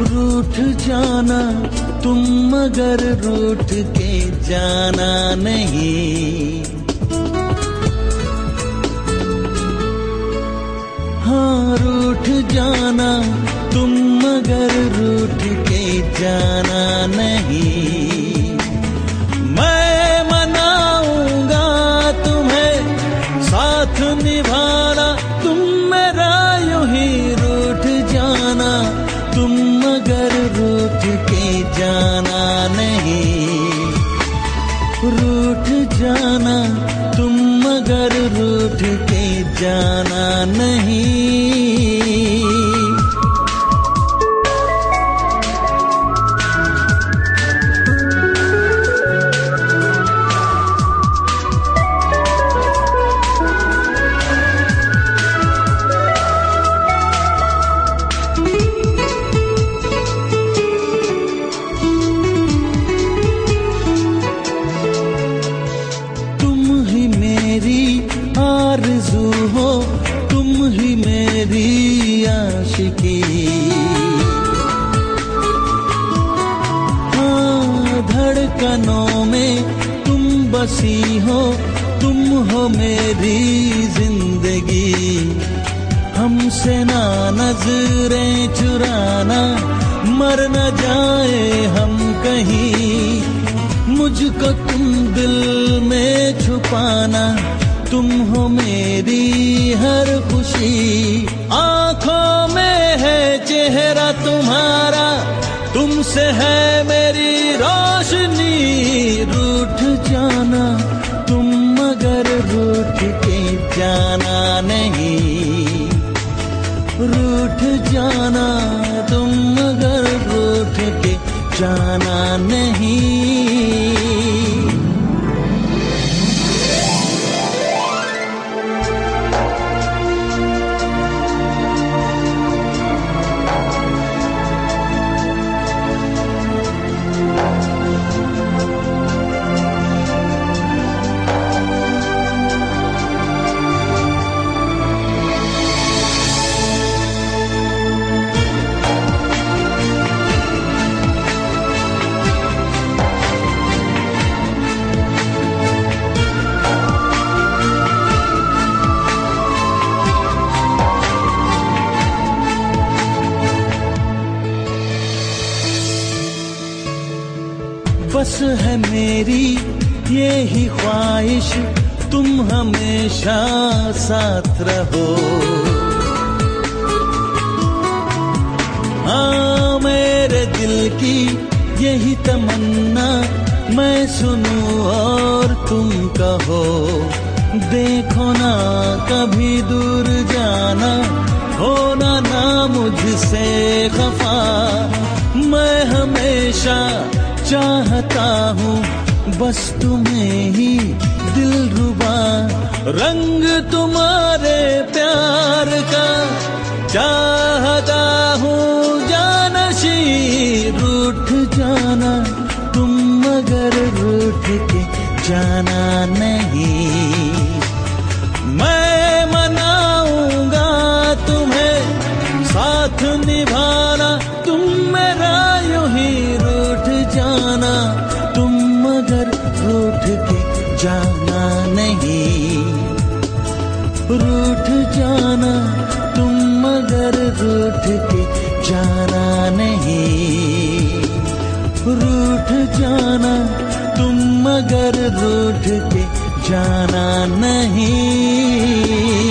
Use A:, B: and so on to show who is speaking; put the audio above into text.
A: रूठ जाना तुम मगर रूठ के जाना नहीं। हाँ रूठ जाना तुम मगर रूठ के जाना नहीं। मैं मनाऊंगा तुम्हें साथ निभाना तुम मेरा यूं ही रूठ जाना तुम मगर रूठ के जाना नहीं। रूठ जाना तुम मगर रूठ के जाना नहीं। आरज़ू हो तुम ही मेरी आशिकी। हाँ धड़कनों में तुम बसी हो तुम हो मेरी जिंदगी। हमसे ना नजरें चुराना मर न जाए हम कहीं। मुझको तुम दिल में छुपाना तुम हो मेरी हर खुशी। आंखों में है चेहरा तुम्हारा तुमसे है मेरी रोशनी। रूठ जाना तुम मगर रूठ के जाना नहीं। रूठ जाना तुम मगर रूठ के जाना नहीं। बस है मेरी यही ख्वाहिश तुम हमेशा साथ रहो। हाँ मेरे दिल की यही तमन्ना मैं सुनूं और तुम कहो। देखो ना कभी दूर जाना होना ना मुझसे खफा। मैं हमेशा चाहता हूँ बस तुम्हें ही दिलरुबा। रंग तुम्हारे प्यार का चाहता हूँ जानशी। रूठ जाना तुम मगर रूठ के जाना नहीं। मैं मनाऊंगा तुम्हें साथ निभाना तुम मेरा यूं ही रूठ जाना तुम मगर रूठ के जाना नहीं। रूठ जाना तुम मगर रूठ के जाना नहीं। रूठ जाना तुम मगर रूठ के जाना नहीं।